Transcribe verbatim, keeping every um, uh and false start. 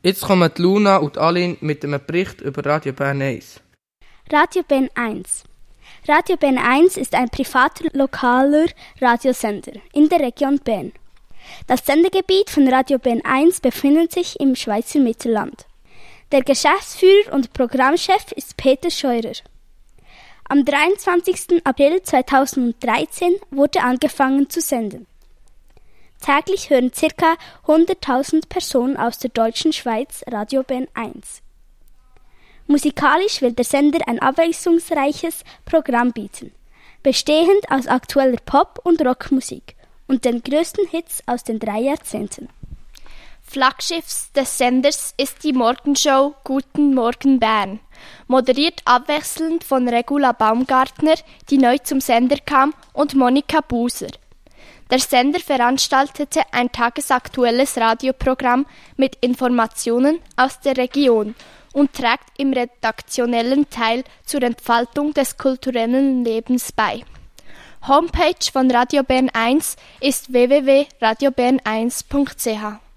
Jetzt kommen die Luna und Aline mit einem Bericht über Radio Bern eins. Radio Bern eins. Radio Bern eins ist ein privater lokaler Radiosender in der Region Bern. Das Sendegebiet von Radio Bern eins befindet sich im Schweizer Mittelland. Der Geschäftsführer und Programmchef ist Peter Scheurer. Am dreiundzwanzigsten April zweitausenddreizehn wurde angefangen zu senden. Täglich hören ca. hunderttausend Personen aus der deutschen Schweiz Radio Bern eins. Musikalisch will der Sender ein abwechslungsreiches Programm bieten, bestehend aus aktueller Pop- und Rockmusik und den größten Hits aus den drei Jahrzehnten. Flaggschiff des Senders ist die Morgenshow Guten Morgen Bern, moderiert abwechselnd von Regula Baumgartner, die neu zum Sender kam, und Monika Buser. Der Sender veranstaltete ein tagesaktuelles Radioprogramm mit Informationen aus der Region und trägt im redaktionellen Teil zur Entfaltung des kulturellen Lebens bei. Homepage von Radio Bern eins ist w w w punkt radio bern eins punkt c h.